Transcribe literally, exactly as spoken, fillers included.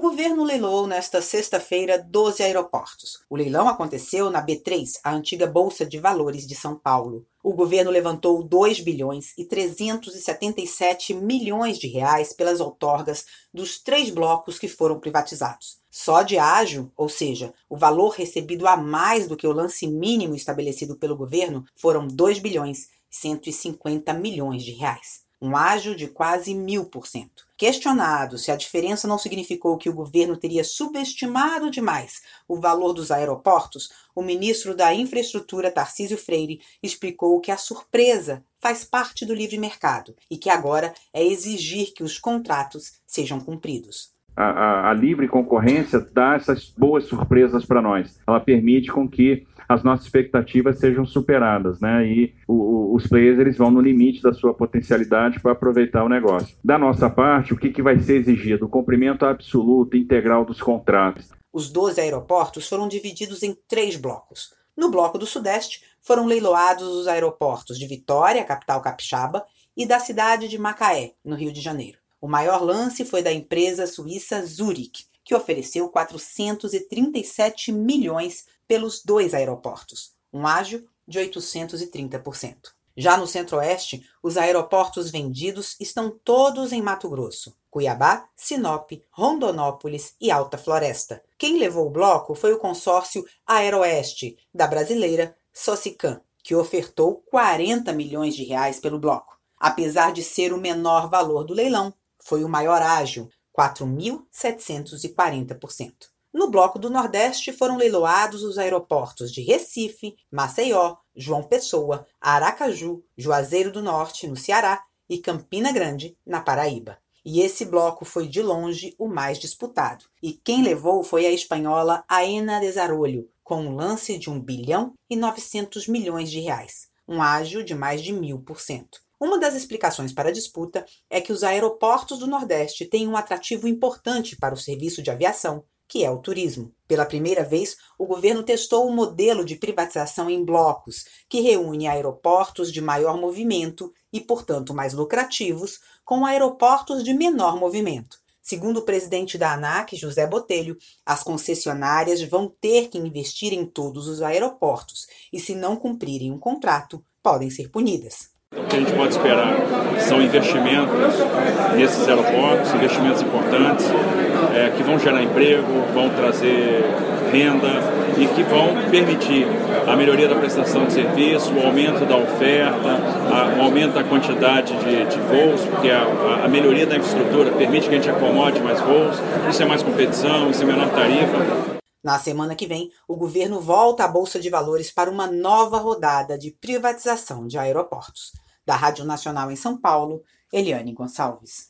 governo leiloou nesta sexta-feira doze aeroportos. O leilão aconteceu na B três, a antiga Bolsa de Valores de São Paulo. O governo levantou dois bilhões e trezentos e setenta e sete milhões de reais pelas outorgas dos três blocos que foram privatizados. Só de ágio, ou seja, o valor recebido a mais do que o lance mínimo estabelecido pelo governo, foram dois bilhões e cento e cinquenta milhões de reais. Um ágio de quase mil por cento. Questionado se a diferença não significou que o governo teria subestimado demais o valor dos aeroportos, o ministro da Infraestrutura, Tarcísio Freire, explicou que a surpresa faz parte do livre mercado e que agora é exigir que os contratos sejam cumpridos. A, a, a livre concorrência dá essas boas surpresas para nós. Ela permite com que as nossas expectativas sejam superadas, né? E o, o, os players eles vão no limite da sua potencialidade para aproveitar o negócio. Da nossa parte, o que, que vai ser exigido? O cumprimento absoluto e integral dos contratos. Os doze aeroportos foram divididos em três blocos. No bloco do Sudeste, foram leiloados os aeroportos de Vitória, capital capixaba, e da cidade de Macaé, no Rio de Janeiro. O maior lance foi da empresa suíça Zurich, que ofereceu quatrocentos e trinta e sete milhões pelos dois aeroportos, um ágio de oitocentos e trinta por cento. Já no Centro-Oeste, os aeroportos vendidos estão todos em Mato Grosso, Cuiabá, Sinop, Rondonópolis e Alta Floresta. Quem levou o bloco foi o consórcio Aeroeste, da brasileira Socicam, que ofertou quarenta milhões de reais pelo bloco. Apesar de ser o menor valor do leilão, foi o maior ágio, quatro mil setecentos e quarenta por cento. No bloco do Nordeste foram leiloados os aeroportos de Recife, Maceió, João Pessoa, Aracaju, Juazeiro do Norte, no Ceará, e Campina Grande, na Paraíba. E esse bloco foi de longe o mais disputado. E quem levou foi a espanhola Aena Desarrollo, com um lance de um bilhão e novecentos milhões de reais, um ágio de mais de mil por cento. Uma das explicações para a disputa é que os aeroportos do Nordeste têm um atrativo importante para o serviço de aviação, que é o turismo. Pela primeira vez, o governo testou um modelo de privatização em blocos, que reúne aeroportos de maior movimento e, portanto, mais lucrativos, com aeroportos de menor movimento. Segundo o presidente da ANAC, José Botelho, as concessionárias vão ter que investir em todos os aeroportos e, se não cumprirem um contrato, podem ser punidas. O que a gente pode esperar são investimentos nesses aeroportos, investimentos importantes, é, que vão gerar emprego, vão trazer renda e que vão permitir a melhoria da prestação de serviço, o aumento da oferta, a, o aumento da quantidade de, de voos, porque a, a melhoria da infraestrutura permite que a gente acomode mais voos, isso é mais competição, isso é menor tarifa. Na semana que vem, o governo volta à Bolsa de Valores para uma nova rodada de privatização de aeroportos. Da Rádio Nacional em São Paulo, Eliane Gonçalves.